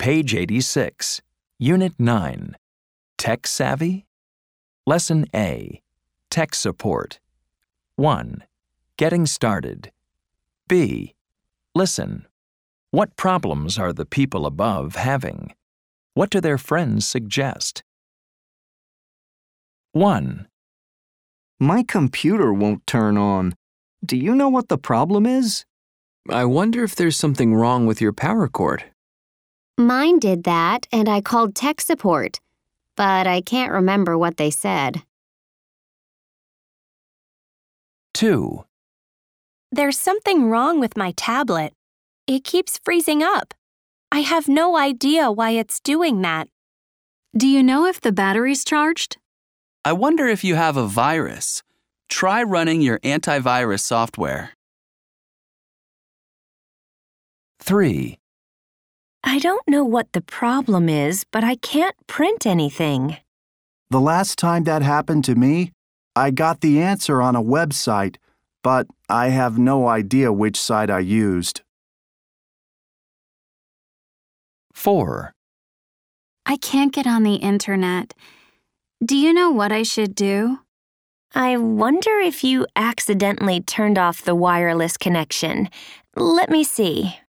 Page 86, Unit 9, Tech Savvy? Lesson A, Tech Support. 1. Getting started. B. Listen. What problems are the people above having? What do their friends suggest? 1. My computer won't turn on. Do you know what the problem is? I wonder if there's something wrong with your power cord. Mine did that, and I called tech support, but I can't remember what they said. 2. There's something wrong with my tablet. It keeps freezing up. I have no idea why it's doing that. Do you know if the battery's charged? I wonder if you have a virus. Try running your antivirus software. 3. I don't know what the problem is, but I can't print anything. The last time that happened to me, I got the answer on a website, but I have no idea which site I used. 4. I can't get on the internet. Do you know what I should do? I wonder if you accidentally turned off the wireless connection. Let me see.